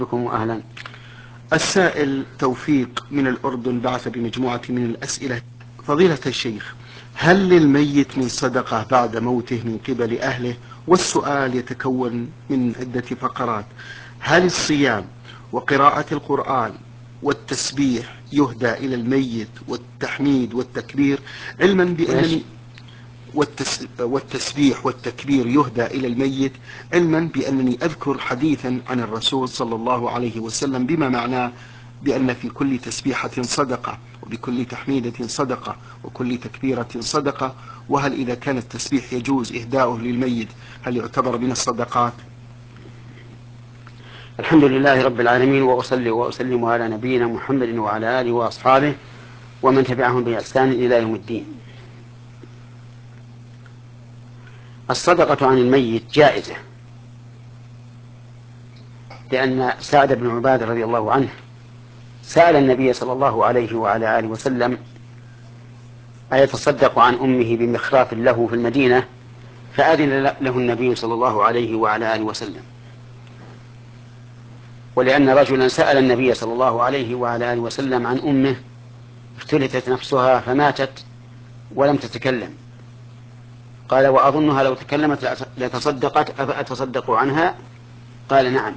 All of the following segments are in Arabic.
بكم وأهلا. السائل توفيق من الأردن بعث بمجموعة من الأسئلة. فضيلة الشيخ، هل للميت من صدقة بعد موته من قبل أهله؟ والسؤال يتكون من عدة فقرات. هل الصيام وقراءة القرآن والتسبيح يهدى إلى الميت والتحميد والتكبير، علما بأنني والتسبيح والتكبير يهدى إلى الميت، علما بأنني أذكر حديثا عن الرسول صلى الله عليه وسلم بما معناه بأن في كل تسبيحة صدقة، وبكل تحميدة صدقة، وكل تكبيرة صدقة. وهل إذا كان التسبيح يجوز إهداؤه للميت هل يعتبر من الصدقات؟ الحمد لله رب العالمين، وأصلي وأسلم على نبينا محمد وعلى آله وأصحابه ومن تبعهم بإحسان إلى يوم الدين. الصدقة عن الميت جائزة، لأن سعد بن عبادة رضي الله عنه سأل النبي صلى الله عليه وعلى آله وسلم أيتصدق عن أمه بمخراف له في المدينة، فأذن له النبي صلى الله عليه وعلى آله وسلم. ولأن رجلا سأل النبي صلى الله عليه وعلى آله وسلم عن أمه افتلتت نفسها فماتت ولم تتكلم، قال وأظنها لو تكلمت لتصدقت، أفأتصدق عنها؟ قال نعم.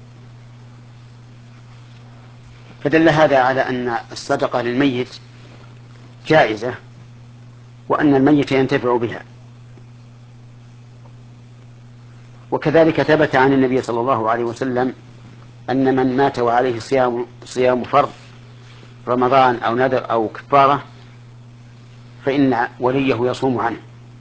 فدل هذا على أن الصدقة للميت جائزة، وأن الميت ينتفع بها. وكذلك ثبت عن النبي صلى الله عليه وسلم أن من مات وعليه صيام فرض رمضان أو نذر أو كفارة فإن وليه يصوم عنه،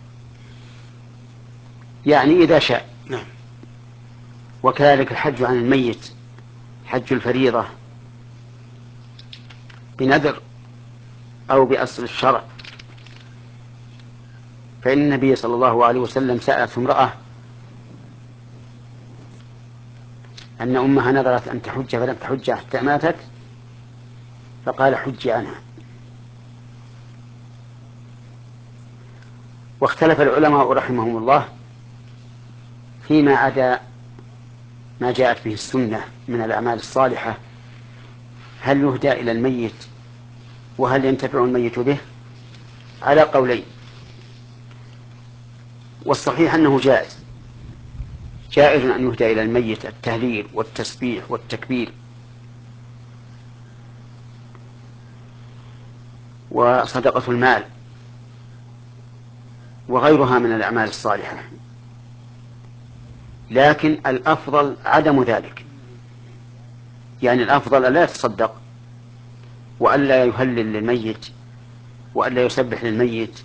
يعني إذا شاء. نعم. وكذلك الحج عن الميت، حج الفريضة بنذر أو بأصل الشرع، فإن النبي صلى الله عليه وسلم سألت امرأة أن أمها نذرت أن تحج فلم تحج حتى ماتت، فقال حج عنها. واختلف العلماء رحمهم الله فيما عدا ما جاءت به السنة من الأعمال الصالحة، هل يهدى إلى الميت وهل ينتفع الميت به؟ على قولين، والصحيح أنه جائز أن يهدى إلى الميت التهليل والتسبيح والتكبير وصدقة المال وغيرها من الأعمال الصالحة، لكن الأفضل عدم ذلك. يعني الأفضل لا يتصدق وألا يهلل للميت وألا يسبح للميت،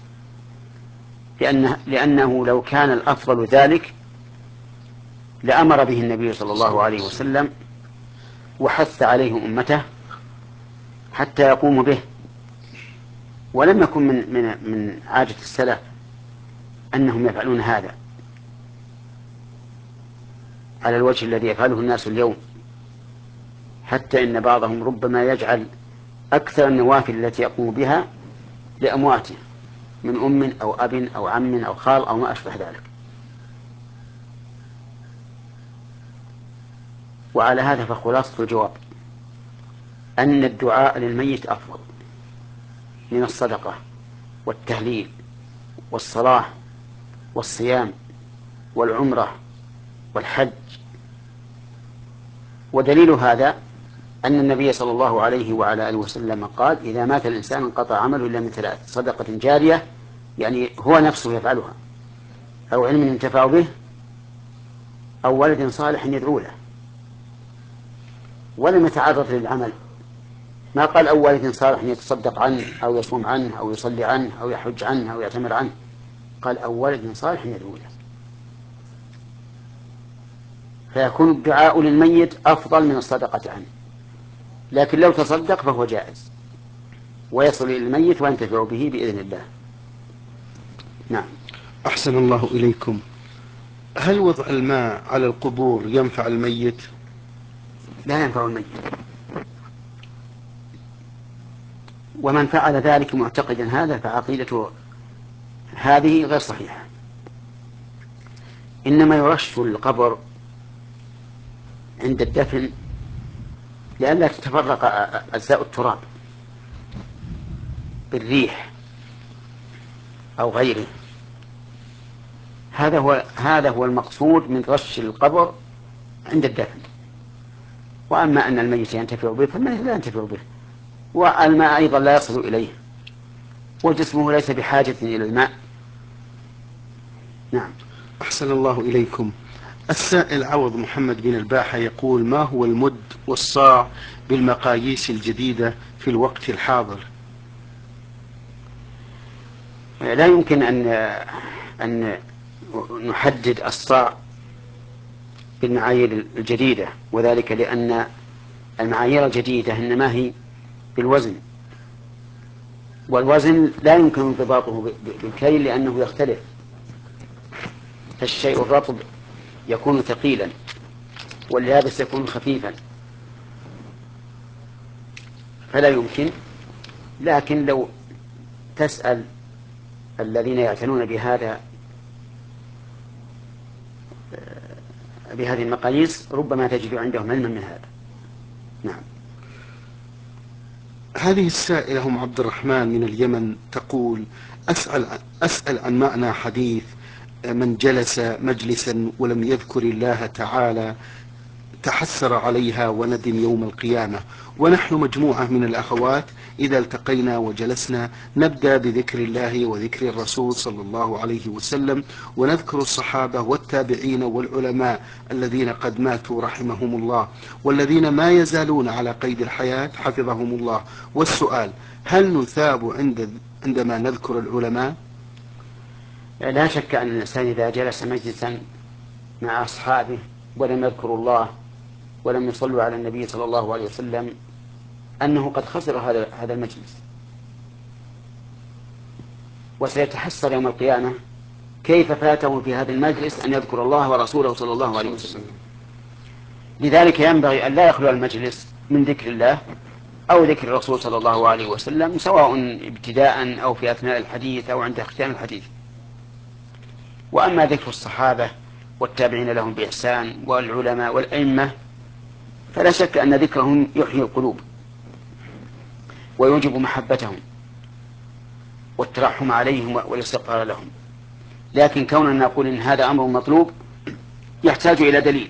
لأنه لو كان الأفضل ذلك لأمر به النبي صلى الله عليه وسلم وحث عليه أمته حتى يقوموا به. ولم يكن من عادة السلف أنهم يفعلون هذا على الوجه الذي يفعله الناس اليوم، حتى إن بعضهم ربما يجعل أكثر النوافل التي يقوم بها لأمواته من أم أو أب أو عم أو خال أو ما أشبه ذلك. وعلى هذا فخلاصة الجواب أن الدعاء للميت أفضل من الصدقة والتهليل والصلاة والصيام والعمرة والحج. ودليل هذا أن النبي صلى الله عليه وعلى آله وسلم قال إذا مات الإنسان انقطع عمله إلا من ثلاث: صدقة جارية، يعني هو نفسه يفعلها، أو علم ينتفع به، أو ولد صالح يدعو له. ولم يتعرض للعمل، ما قال أو ولد صالح يتصدق عنه أو يصوم عنه أو يصلي عنه أو يحج عنه أو يعتمر عنه، قال أو ولد صالح يدعو له. فيكون الدعاء للميت أفضل من الصدقة عنه، لكن لو تصدق فهو جائز ويصل إلى الميت وينتفع به بإذن الله. نعم. أحسن الله إليكم. هل وضع الماء على القبور ينفع الميت؟ لا ينفع الميت، ومن فعل ذلك معتقدا هذا فعقيدته هذه غير صحيحة. إنما يرش القبر عند الدفن لئلا تتفرق أجزاء التراب بالريح أو غيره. هذا هو المقصود من رش القبر عند الدفن. وأما أن الميت ينتفع به فالميت لا ينتفع به، والماء أيضا لا يصل إليه، وجسمه ليس بحاجة إلى الماء. نعم. أحسن الله إليكم. السائل عوض محمد بن الباحة يقول: ما هو المد والصاع بالمقاييس الجديدة في الوقت الحاضر؟ لا يمكن أن نحدد الصاع بالمعايير الجديدة، وذلك لأن المعايير الجديدة إنما هي بالوزن، والوزن لا يمكن انضباطه بالكيل لأنه يختلف. فالشيء الرطب يكون ثقيلا واليابس يكون خفيفا، فلا يمكن. لكن لو تسأل الذين يعتنون بهذه المقاييس ربما تجد عندهم علما من هذا. نعم. هذه السائلة أم عبد الرحمن من اليمن تقول: أسأل عن معنى حديث من جلس مجلسا ولم يذكر الله تعالى تحسر عليها وندم يوم القيامة. ونحن مجموعة من الأخوات إذا التقينا وجلسنا نبدأ بذكر الله وذكر الرسول صلى الله عليه وسلم، ونذكر الصحابة والتابعين والعلماء الذين قد ماتوا رحمهم الله، والذين ما يزالون على قيد الحياة حفظهم الله. والسؤال: هل نثاب عندما نذكر العلماء؟ لا شك أن الإنسان إذا جلس مجلسا مع أصحابه ولم يذكروا الله ولم يصلوا على النبي صلى الله عليه وسلم أنه قد خسر هذا المجلس، وسيتحسر يوم القيامة كيف فاته في هذا المجلس أن يذكر الله ورسوله صلى الله عليه وسلم. لذلك ينبغي أن لا يخلو المجلس من ذكر الله أو ذكر الرسول صلى الله عليه وسلم، سواء ابتداء أو في أثناء الحديث أو عند اختتام الحديث. وأما ذكر الصحابة والتابعين لهم بإحسان والعلماء والأئمة فلا شك أن ذكرهم يحيي القلوب ويوجب محبتهم والترحم عليهم والاستغفار لهم. لكن كوننا نقول إن هذا أمر مطلوب يحتاج إلى دليل.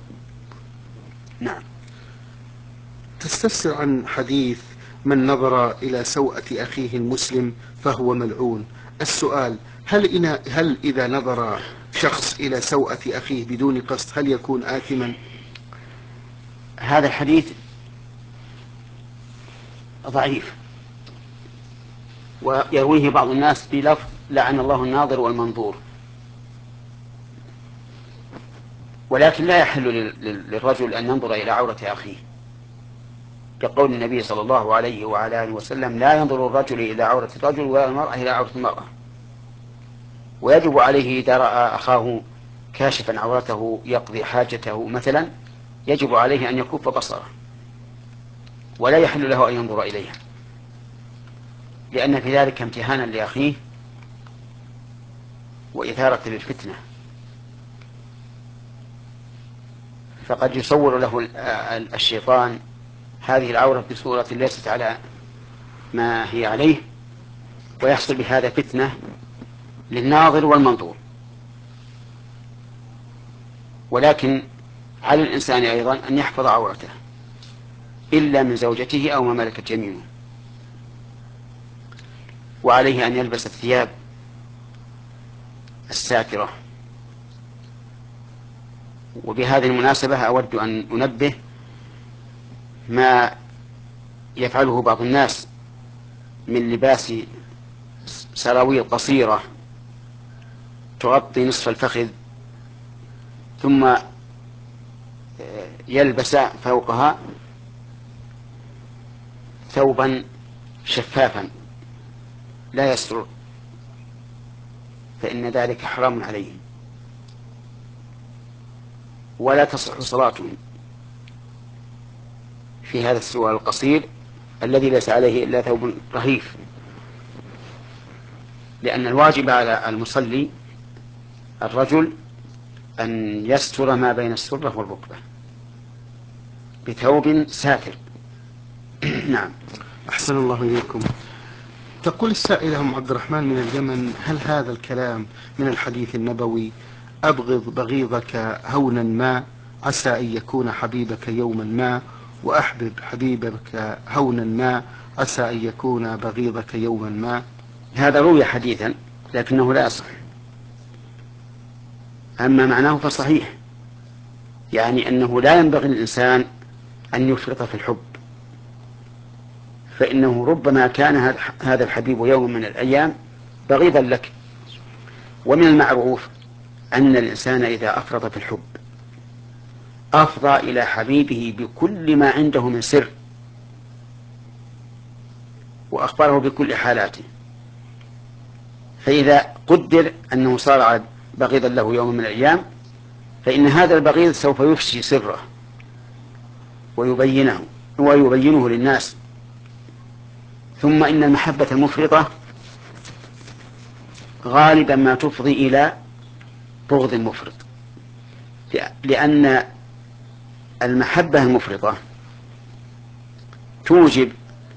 نعم. تستفسر عن حديث من نظر إلى سوءة أخيه المسلم فهو ملعون. السؤال: هل إذا نظر شخص إلى سوءة أخيه بدون قصد هل يكون آثما؟ هذا الحديث ضعيف، ويرويه بعض الناس بلفظ لعن الله الناظر والمنظور، ولكن لا يحل للرجل أن ينظر إلى عورة أخيه، كقول النبي صلى الله عليه وعلى آله وسلم: لا ينظر الرجل إلى عورة الرجل ولا المرأة إلى عورة المرأة. ويجب عليه إذا رأى أخاه كاشفا عورته يقضي حاجته مثلا يجب عليه أن يكف بصره ولا يحل له أن ينظر إليها، لأن في ذلك امتهانا لأخيه وإثارة للفتنة. فقد يصور له الشيطان هذه العورة بصورة ليست على ما هي عليه، ويحصل بهذا فتنة للناظر والمنظور. ولكن على الإنسان أيضا أن يحفظ عورته إلا من زوجته أو ما ملكت يمينه، وعليه أن يلبس الثياب الساترة. وبهذه المناسبة أود أن أنبه ما يفعله بعض الناس من لباس سراويل قصيرة تغطي نصف الفخذ ثم يلبس فوقها ثوبا شفافا لا يستر، فإن ذلك حرام عليهم ولا تصح صلاتهم في هذا السروال القصير الذي ليس عليه إلا ثوب رهيف، لأن الواجب على المصلي الرجل أن يستر ما بين السرة والركبة. بثوب ساتر. نعم. أحسن الله إليكم. تقول السائلة أم عبد الرحمن من اليمن: هل هذا الكلام من الحديث النبوي: أبغض بغيضك هونا ما عسى أن يكون حبيبك يوما ما، وأحبب حبيبك هونا ما عسى أن يكون بغيضك يوما ما؟ هذا روي حديثا لكنه لا يصح. أما معناه فصحيح، يعني أنه لا ينبغي للإنسان أن يفرط في الحب، فإنه ربما كان هذا الحبيب يوم من الأيام بغيضا لك. ومن المعروف أن الإنسان إذا أفرط في الحب أفضى إلى حبيبه بكل ما عنده من سر، وأخبره بكل حالاته. فإذا قدر أنه صار بغيضا له يوم من الأيام، فإن هذا البغيض سوف يفشي سره ويبينه للناس. ثم إن المحبة المفرطة غالبا ما تفضي إلى بغض مفرط، لأن المحبة المفرطة توجب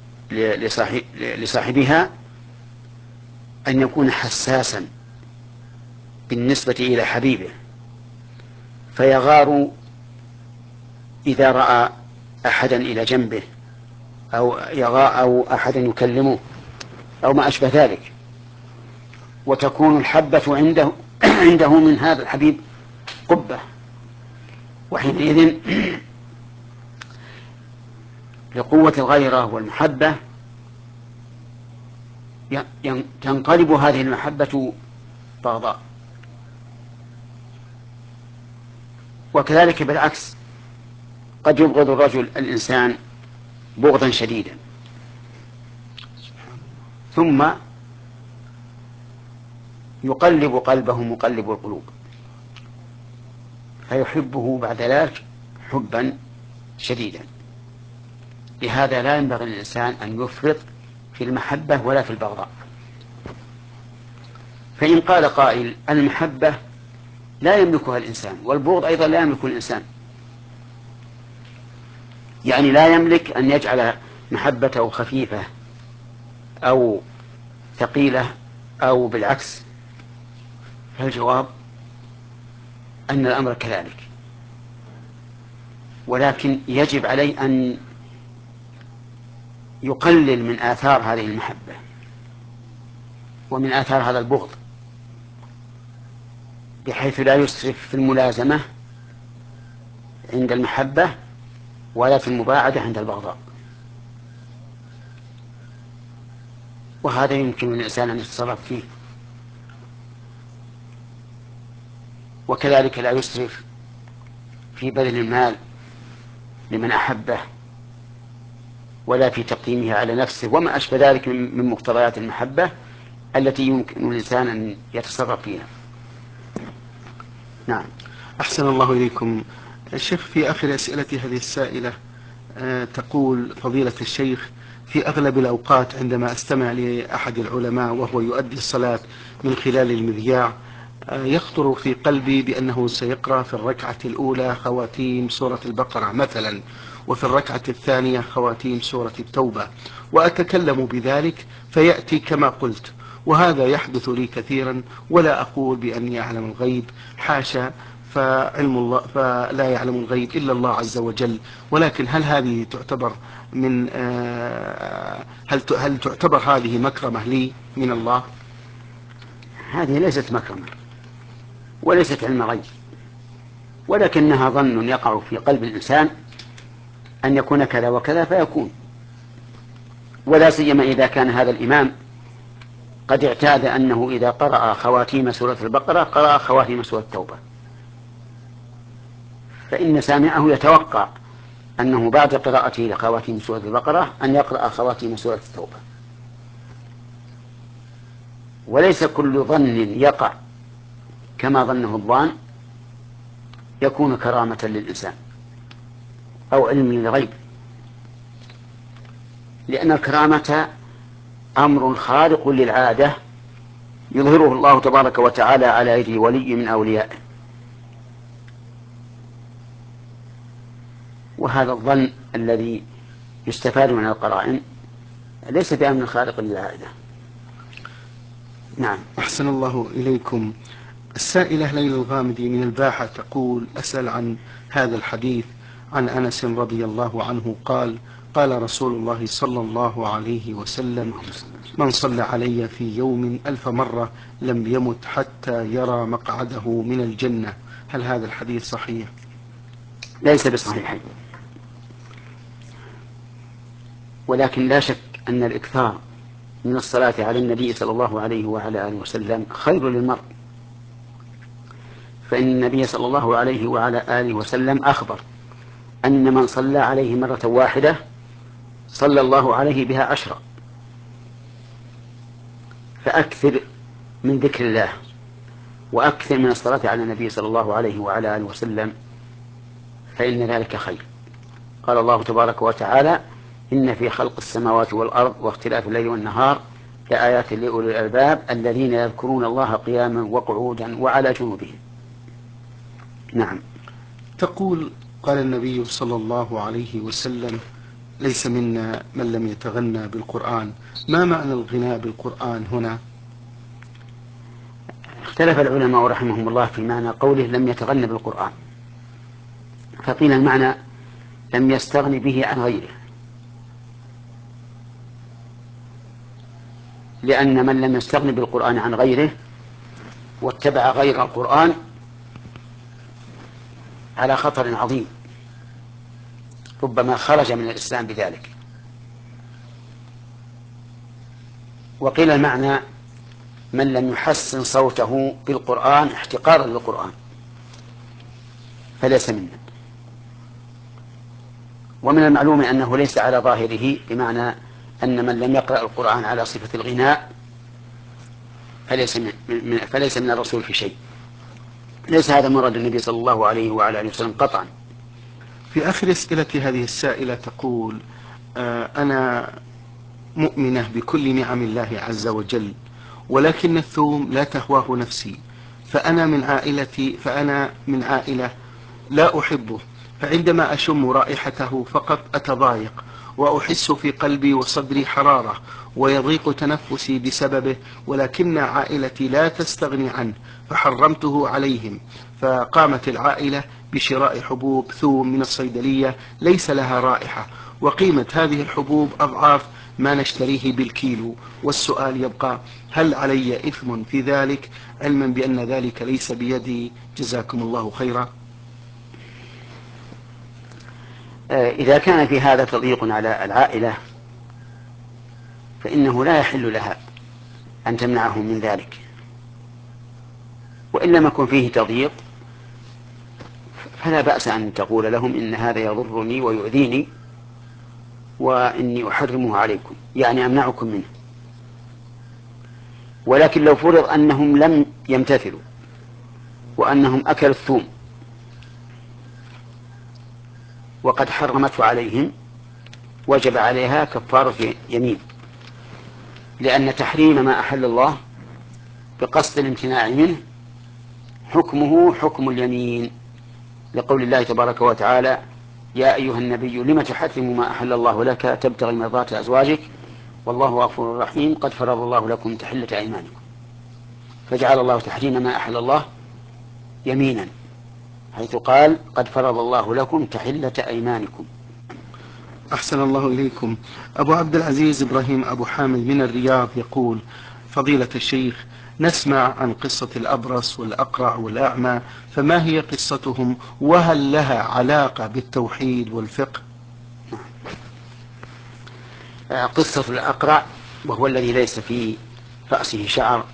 لصاحبها أن يكون حساسا بالنسبة إلى حبيبه، فيغار إذا رأى أحدا إلى جنبه أو أحدا يكلمه أو ما أشبه ذلك، وتكون الحبة عنده من هذا الحبيب قبة، وحينئذ لقوة الغيرة والمحبة تنقلب هذه المحبة بغضاء. وكذلك بالعكس، قد يبغض الرجل الإنسان بغضا شديدا، ثم يقلب قلبه مقلب القلوب فيحبه بعد ذلك حبا شديدا. لهذا لا ينبغي للإنسان أن يفرط في المحبة ولا في البغضاء. فإن قال قائل: المحبة لا يملكها الإنسان والبغض أيضا لا يملك الإنسان، يعني لا يملك أن يجعل محبته خفيفة أو ثقيلة أو بالعكس، فالجواب أن الأمر كذلك، ولكن يجب عليه أن يقلل من آثار هذه المحبة ومن آثار هذا البغض، بحيث لا يسرف في الملازمة عند المحبة ولا في المباعدة عند البغضاء. وهذا يمكن للإنسان أن يتصرف فيه. وكذلك لا يسرف في بذل المال لمن أحبه ولا في تقديمه على نفسه وما أشبه ذلك من مقتضيات المحبة التي يمكن للإنسان أن يتصرف فيها. نعم. أحسن الله إليكم. الشيخ، في آخر أسئلة هذه السائلة تقول: فضيلة الشيخ، في أغلب الأوقات عندما أستمع لأحد العلماء وهو يؤدي الصلاة من خلال المذياع يخطر في قلبي بأنه سيقرأ في الركعة الأولى خواتيم سورة البقرة مثلا، وفي الركعة الثانية خواتيم سورة التوبة، وأتكلم بذلك فيأتي كما قلت، وهذا يحدث لي كثيرا، ولا أقول بأني أعلم الغيب، حاشا، فعلم الله، فلا يعلم الغيب إلا الله عز وجل. ولكن هل هذه تعتبر من هل تعتبر هذه مكرمة لي من الله؟ هذه ليست مكرمة وليست علم غيب، ولكنها ظن يقع في قلب الإنسان أن يكون كذا وكذا فيكون، ولا سيما إذا كان هذا الإمام قد اعتاد أنه إذا قرأ خواتيم سورة البقرة قرأ خواتيم سورة التوبة، فإن سامعه يتوقع أنه بعد قراءته لخواتيم سورة البقرة أن يقرأ خواتيم سورة التوبة. وليس كل ظن يقع كما ظنه الظان يكون كرامة للإنسان أو علم للغيب، لأن الكرامة أمر خارق للعادة يظهره الله تبارك وتعالى على يد ولي من أوليائه. وهذا الظن الذي يستفاد من القرائن ليس بأمن الخالق للعائلة. نعم. أحسن الله إليكم. السائلة ليلى الغامدي من الباحة تقول: أسأل عن هذا الحديث عن أنس رضي الله عنه قال: قال رسول الله صلى الله عليه وسلم: من صلى علي في يوم 1000 مرة لم يمت حتى يرى مقعده من الجنة. هل هذا الحديث صحيح؟ ليس بصحيح، ولكن لا شك أن الإكثار من الصلاة على النبي صلى الله عليه وعلى آله وسلم خير للمرء، فإن النبي صلى الله عليه وعلى آله وسلم أخبر أن من صلى عليه مرة واحدة صلى الله عليه بها 10. فأكثر من ذكر الله وأكثر من الصلاة على النبي صلى الله عليه وعلى آله وسلم، فإن ذلك خير. قال الله تبارك وتعالى: إن في خلق السماوات والأرض واختلاف الليل والنهار لآيات لأولي الألباب الذين يذكرون الله قياما وقعودا وعلى جنوبهم. نعم. تقول: قال النبي صلى الله عليه وسلم: ليس منا من لم يتغنى بالقرآن. ما معنى الغناء بالقرآن هنا؟ اختلف العلماء رحمهم الله في معنى قوله لم يتغنى بالقرآن، فقيل المعنى لم يستغن به عن غيره، لأن من لم يستغن بالقرآن عن غيره واتبع غير القرآن على خطر عظيم، ربما خرج من الإسلام بذلك. وقيل المعنى من لم يحسن صوته بالقرآن احتقارا للقرآن فليس منا. ومن المعلوم أنه ليس على ظاهره، بمعنى أن من لم يقرأ القرآن على صفة الغناء فليس من الرسول في شيء. ليس هذا مراد النبي صلى الله عليه وعلى آله وسلم قطعا. في آخر أسئلة هذه السائلة تقول: أنا مؤمنة بكل نعم الله عز وجل، ولكن الثوم لا تهواه نفسي، فأنا من عائلة لا أحبه، فعندما أشم رائحته فقط أتضايق وأحس في قلبي وصدري حرارة ويضيق تنفسي بسببه، ولكن عائلتي لا تستغني عنه فحرمته عليهم، فقامت العائلة بشراء حبوب ثوم من الصيدلية ليس لها رائحة، وقيمة هذه الحبوب أضعاف ما نشتريه بالكيلو. والسؤال يبقى: هل علي إثم في ذلك، علما بأن ذلك ليس بيدي؟ جزاكم الله خيرا. إذا كان في هذا تضييق على العائلة فإنه لا يحل لها أن تمنعهم من ذلك، وإن لم يكن فيه تضييق فلا بأس أن تقول لهم إن هذا يضرني ويؤذيني وإني أحرمه عليكم، يعني أمنعكم منه. ولكن لو فرض أنهم لم يمتثلوا وأنهم أكلوا الثوم وقد حرمته عليهم وجب عليها كفارة يمين، لأن تحريم ما أحل الله بقصد الامتناع منه حكمه حكم اليمين، لقول الله تبارك وتعالى: يا أيها النبي لم تحرم ما أحل الله لك تبتغي مرضات أزواجك والله غفور رحيم قد فرض الله لكم تحلة أيمانكم. فجعل الله تحريم ما أحل الله يمينا، حيث قال: قد فرض الله لكم تحلة أيمانكم. أحسن الله إليكم. أبو عبد العزيز إبراهيم أبو حامد من الرياض يقول: فضيلة الشيخ، نسمع عن قصة الأبرص والأقرع والأعمى، فما هي قصتهم، وهل لها علاقة بالتوحيد والفقه؟ قصة الأقرع وهو الذي ليس في رأسه شعر،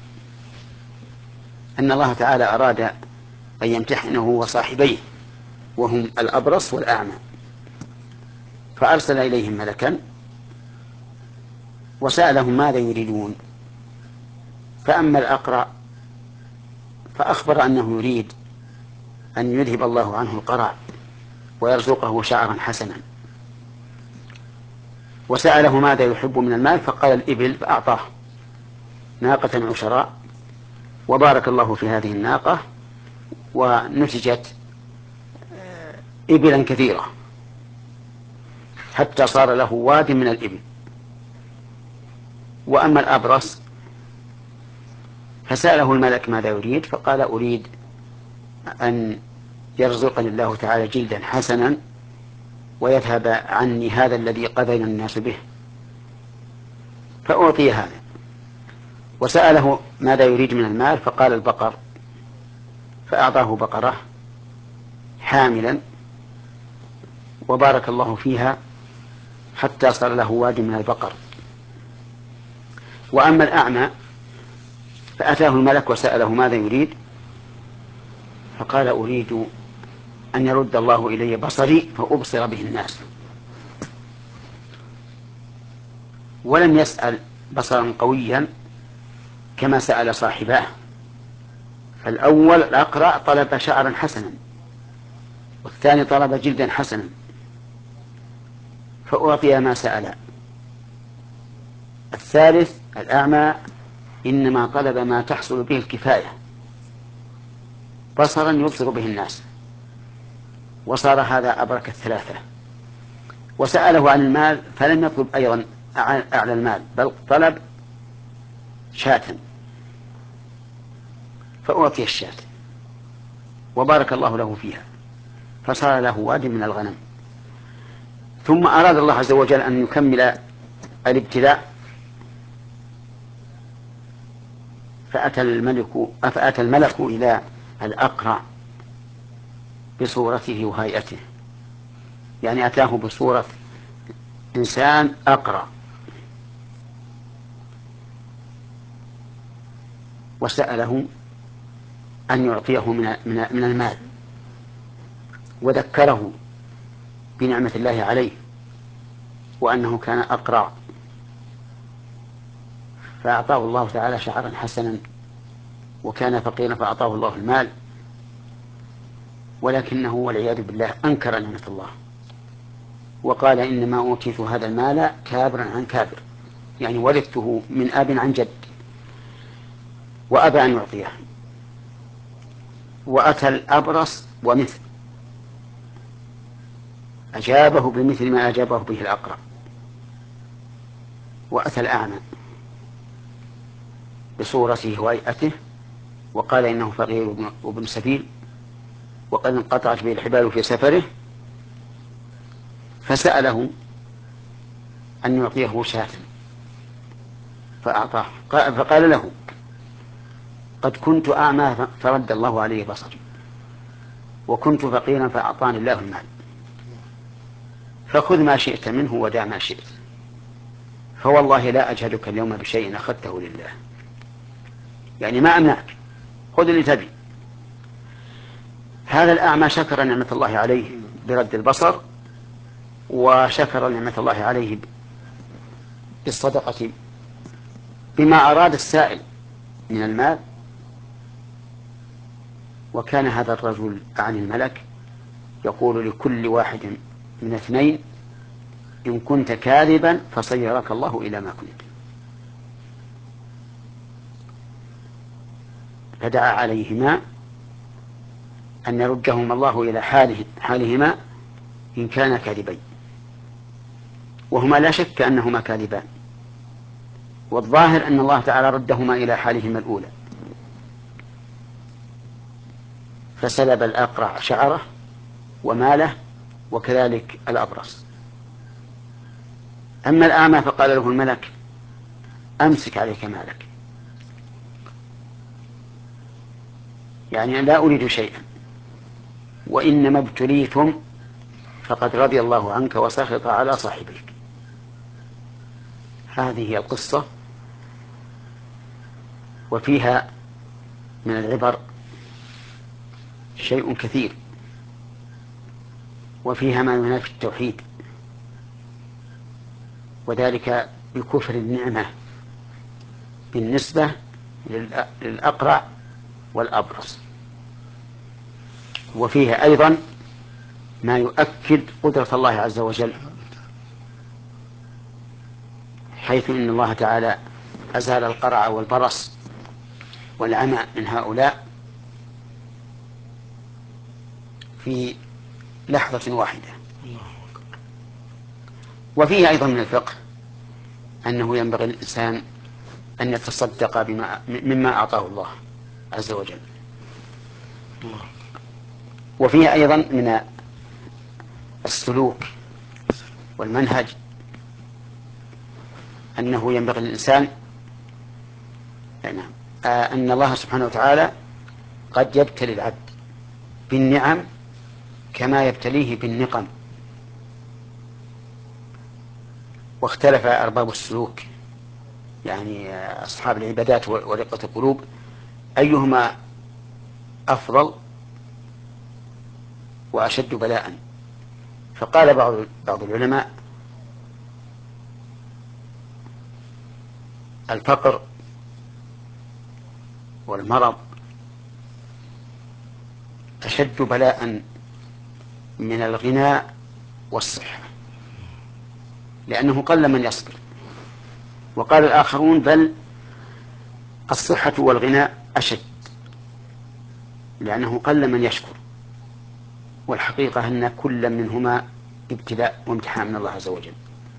أن الله تعالى أراد أن يمتحنه وصاحبيه وهم الأبرص والأعمى، فأرسل إليهم ملكا وسألهم ماذا يريدون. فأما الأقرع فأخبر أنه يريد أن يذهب الله عنه القرع ويرزقه شعرا حسنا، وسأله ماذا يحب من المال فقال الإبل، فأعطاه ناقة عشراء، وبارك الله في هذه الناقة ونتجت إبلا كثيرة. حتى صار له واد من الإبل. وأما الأبرص فسأله الملك ماذا يريد، فقال أريد أن يرزقني الله تعالى جلدا حسنا ويذهب عني هذا الذي قذل الناس به، فأعطي هذا. وسأله ماذا يريد من المال، فقال البقر، فأعطاه بقرة حاملا وبارك الله فيها حتى صار له واد من البقر. وأما الأعمى فأتاه الملك وسأله ماذا يريد، فقال أريد أن يرد الله إلي بصري فأبصر به الناس. ولم يسأل بصرا قويا كما سأل صاحباه. فالأول الأقرع طلب شعرا حسنا، والثاني طلب جلدا حسنا، فأعطي ما سأل. الثالث الأعمى إنما طلب ما تحصل به الكفاية، بصرا يبصر به الناس، وصار هذا أبرك الثلاثة. وسأله عن المال فلم يطلب أيضا أعلى المال، بل طلب شاة، فأعطي الشاة وبارك الله له فيها فصار له واد من الغنم. ثم أراد الله عز وجل أن يكمل الابتلاء، فأتى الملك إلى الأقرع بصورته وهيئته، يعني أتاه بصورة إنسان أقرع، وسأله أن يعطيه من المال، وذكره بنعمة الله عليه وأنه كان أقرع، فأعطاه الله تعالى شعرا حسنا، وكان فقيرا فأعطاه الله المال، ولكنه والعياذ بالله أنكر نعمة الله وقال إنما أوتيت هذا المال كابرا عن كابر، يعني ورثته من أب عن جد، وأبى أن يعطيه. وأتى الأبرص ومثل أجابه بمثل ما أجابه به الأقرع. وأتى الأعمى بصورته وهيئته وقال إنه فقير وابن سبيل وقد انقطعت به الحبال في سفره، فسأله أن يعطيه شاة فأعطاه، فقال له قد كنت أعمى فرد الله علي بصري، وكنت فقيرا فأعطاني الله المال، فخذ ما شئت منه ودع ما شئت، فوالله لا أجهدك اليوم بشيء أخذته لله، يعني ما أمنعك، خذ اللي تبي. هذا الأعمى شكر نعمة الله عليه برد البصر، وشكر نعمة الله عليه بالصدقة بما أراد السائل من المال. وكان هذا الرجل عن الملك يقول لكل واحد من اثنين إن كنت كاذبا فصيرك الله إلى ما كنت، فدعا عليهما أن يردهما الله إلى حالهما إن كانا كاذبين، وهما لا شك أنهما كاذبان، والظاهر أن الله تعالى ردهما إلى حالهما الأولى، فسلب الأقرع شعره وماله، وكذلك الأبرص. أما الأعمى فقال له الملك أمسك عليك مالك، يعني لا أريد شيئا، وإنما ابتليتم فقد رضي الله عنك وسخط على صاحبيك. هذه هي القصة، وفيها من العبر شيء كثير، وفيها ما ينافي التوحيد، وذلك بكفر النعمة بالنسبة للأقرع والأبرص. وفيها أيضا ما يؤكد قدرة الله عز وجل، حيث إن الله تعالى أزال القرع والبرص والعمى من هؤلاء في لحظة واحدة. وفيه أيضا من الفقه أنه ينبغي الإنسان أن يتصدق مما أعطاه الله عز وجل. وفيه أيضا من السلوك والمنهج أنه ينبغي للإنسان أن الله سبحانه وتعالى قد يبتلي العبد بالنعم كما يبتليه بالنقم. واختلف أرباب السلوك يعني أصحاب العبادات ورقة القلوب أيهما أفضل وأشد بلاء. فقال بعض العلماء الفقر والمرض أشد بلاء من الغنى والصحة، لأنه قل من يصبر. وقال الآخرون بل الصحة والغنى أشد، لأنه قل من يشكر. والحقيقة أن كل منهما ابتلاء وامتحان من الله عز وجل.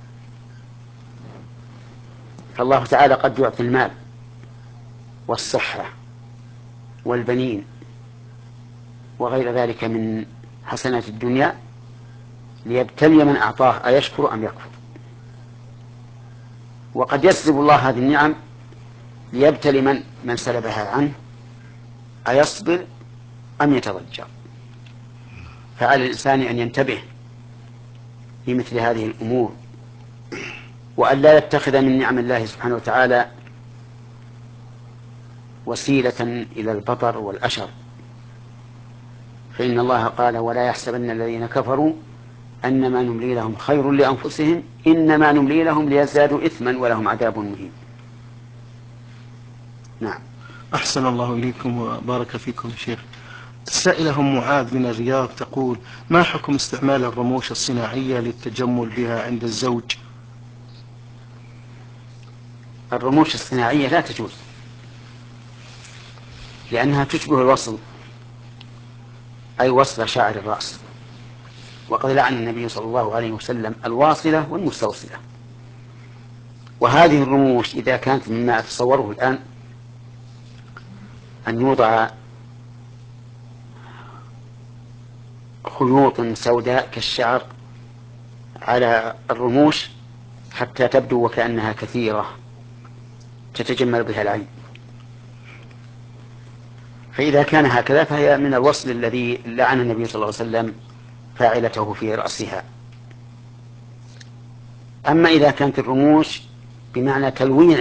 فالله تعالى قد يعطي المال والصحة والبنين وغير ذلك من حسنات الدنيا ليبتلي من أعطاه أيشكر أم يكفر. وقد يسلب الله هذه النعم ليبتلي من سلبها عنه أيصبر أم يتضجر. فعلى الإنسان أن ينتبه لمثل هذه الأمور، وأن لا يتخذ من نعم الله سبحانه وتعالى وسيلة إلى البطر والأشر. فإن الله قال ولا يحسبن الذين كفروا أنما نملي لهم خير لأنفسهم إنما نملي لهم ليزدادوا إثما ولهم عذاب مهين. نعم. أحسن الله إليكم وبارك فيكم شيخ. السائلة معاذ من الرياض تقول: ما حكم استعمال الرموش الصناعية للتجمل بها عند الزوج؟ الرموش الصناعية لا تجوز، لأنها تشبه الوصل، أي وصل شعر الرأس. وقد لعن النبي صلى الله عليه وسلم الواصلة والمستوصلة. وهذه الرموش إذا كانت مما أتصوره الآن أن يوضع خيوط سوداء كالشعر على الرموش حتى تبدو وكأنها كثيرة تتجمل بها العين، فإذا كان هكذا فهي من الوصل الذي لعن النبي صلى الله عليه وسلم فاعلته في رأسها. أما إذا كانت الرموش بمعنى تلوين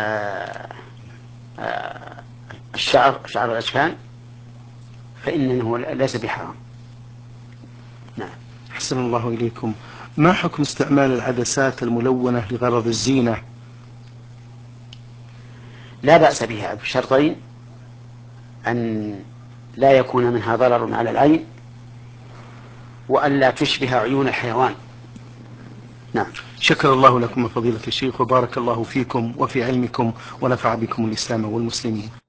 شعر الأجفان فإنه ليس بحرام. نعم. أحسن الله إليكم. ما حكم استعمال العدسات الملونة لغرض الزينة؟ لا بأس بها بشرطين: أن لا يكون منها ضرر على العين، وأن لا تشبه عيون الحيوان. نعم. شكر الله لكم فضيلة الشيخ وبارك الله فيكم وفي علمكم ونفع بكم الإسلام والمسلمين.